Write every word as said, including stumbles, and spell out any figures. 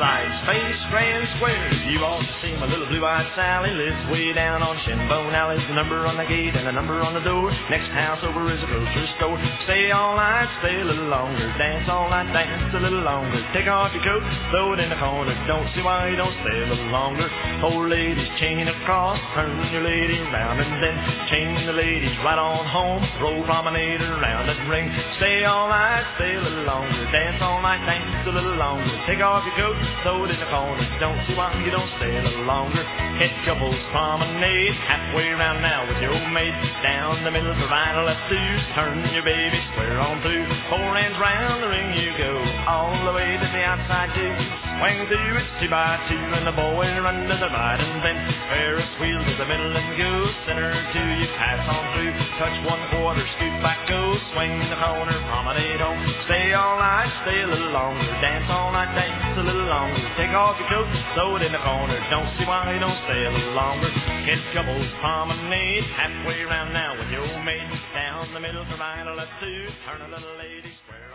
sides, face grand square. You ought to see my little blue-eyed Sally lives way down on Shinbone Alley. The number on the gate and the number on the door. Next house over is a grocery store. Stay all night, stay a little longer. Dance all night, dance a little longer. Take off your coat, throw it in the corner. Don't see why you don't stay a little longer. Old ladies chain across, turn your lady round and then chain the ladies right on home. Roll promenade around and ring. Stay all night, stay a little longer. Dance all night, dance a little longer. Take off your coat, throw it in the corner. Don't see why you don't stay a little longer. Hit couples promenade, halfway around now with your old maid. Down the middle of the right or left two, turn your baby square on through. Four hands round the ring you go, all the way to the outside too. Swing through it two by two, and the boy run to the right and then Ferris wheel to the middle and go. Center two, you pass on through. Touch one quarter, scoot back, go. Swing the corner, promenade home. Stay all night, stay a little longer. Dance all night, dance a little longer. Take off your coat, throw it in the corner. Don't see why you don't stay a little longer. Hit couples promenade, halfway around now with your old maid. Down the middle to right or left two, turn a little lady square.